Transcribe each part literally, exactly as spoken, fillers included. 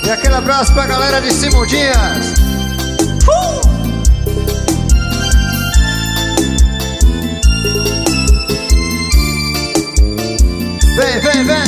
E aquele abraço pra galera de Simondinhas. uh! Vem, vem, vem.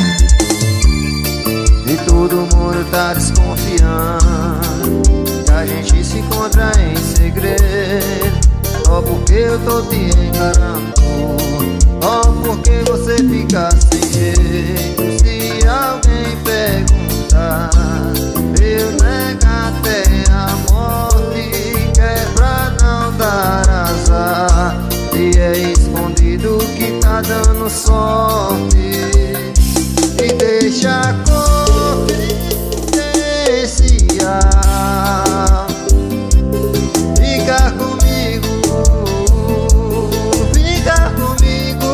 E todo mundo tá desconfiando que a gente se encontra em segredo. Só porque eu tô te encarando, só porque você fica sem jeito. Se alguém perguntar, eu nego até a morte, que é pra não dar azar. E é escondido que tá dando sorte. E deixa confidencial. Fica comigo, fica comigo.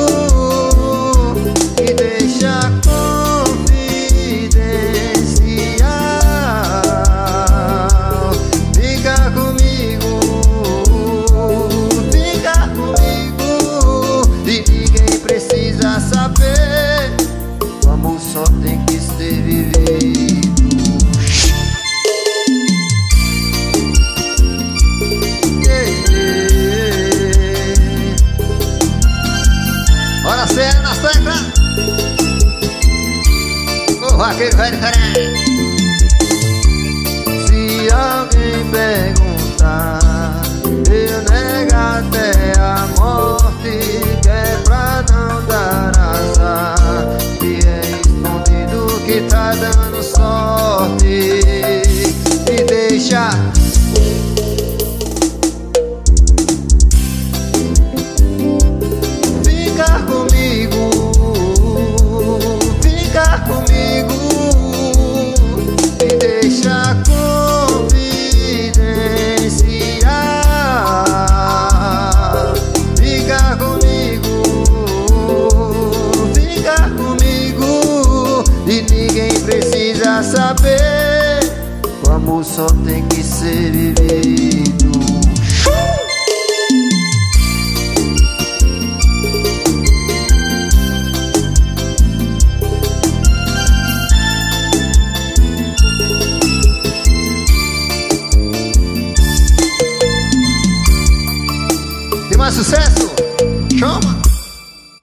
E deixa confidencial. Fica comigo, fica comigo. E ninguém precisa saber. O amor só tem que ser vivido. Yeah, yeah. Bora sério nas teclas. O vaqueiro velho diferente. Se alguém perguntar, eu nego até a morte, que é pra não dar azar. E é escondido que tá dando sorte. E deixa fica comigo, fica comigo. E deixa confidencial. Fica comigo, fica comigo. E ninguém precisa saber. O amor só tem que ser vivido. Tem mais sucesso?